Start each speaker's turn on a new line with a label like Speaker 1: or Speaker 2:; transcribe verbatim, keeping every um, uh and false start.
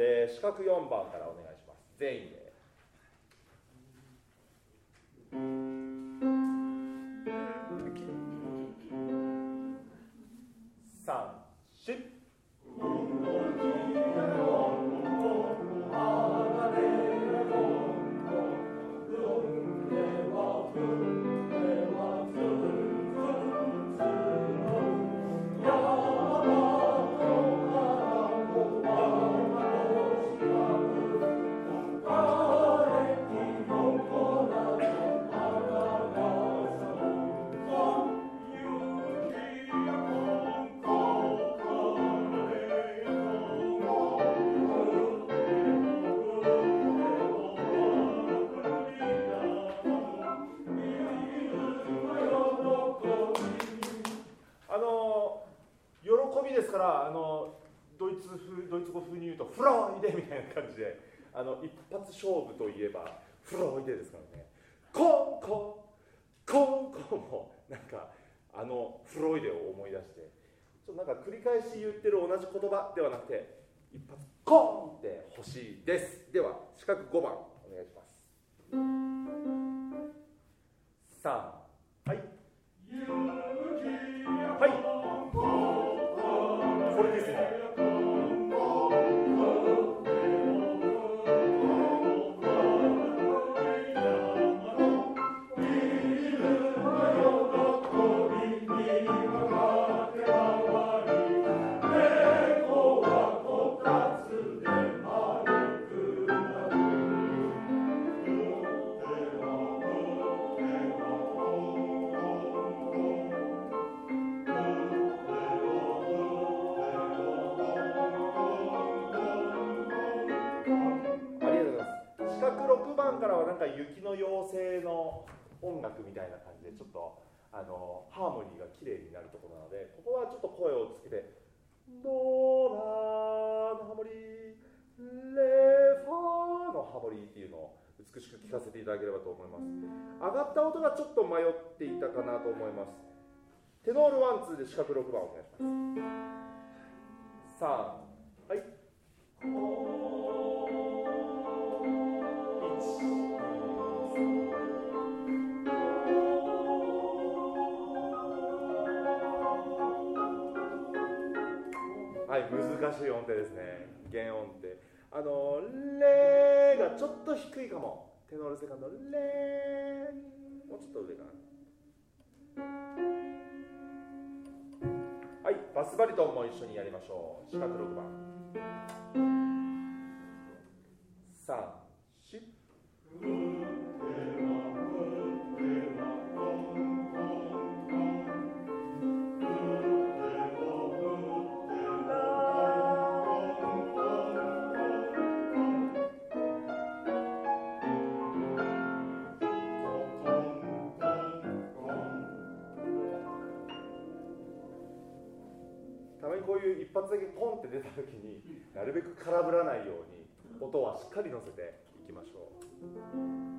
Speaker 1: で四角よんばんからお願いします。全員で。さん、し。あのドイツ風ドイツ語風に言うとフロイデみたいな感じで、あの一発勝負といえばフロイデですからね。コンコンコンコンもなんかあのフロイデを思い出して、ちょっとなんか繰り返し言ってる同じ言葉ではなくて一発コンって欲しいです。では四角ごばんお願いします。さん、はいはい、これですね。からはなんか雪の妖精の音楽みたいな感じでちょっとあのハーモニーが綺麗になるところなので、ここはちょっと声をつけてドラのハモリレファのハモリっていうのを美しく聴かせていただければと思います。上がった音がちょっと迷っていたかなと思います。テノールワンツーで四角ろくばんお願いします。さん、はい、はい、難しい音程ですね。弦音程。あのレがちょっと低いかも。テノールセカンドレもうちょっと上かな。はい、バスバリトンも一緒にやりましょう。四角ろくばん。さん、し。たまにこういう一発だけポンって出た時になるべく空振らないように音はしっかり乗せていきましょう。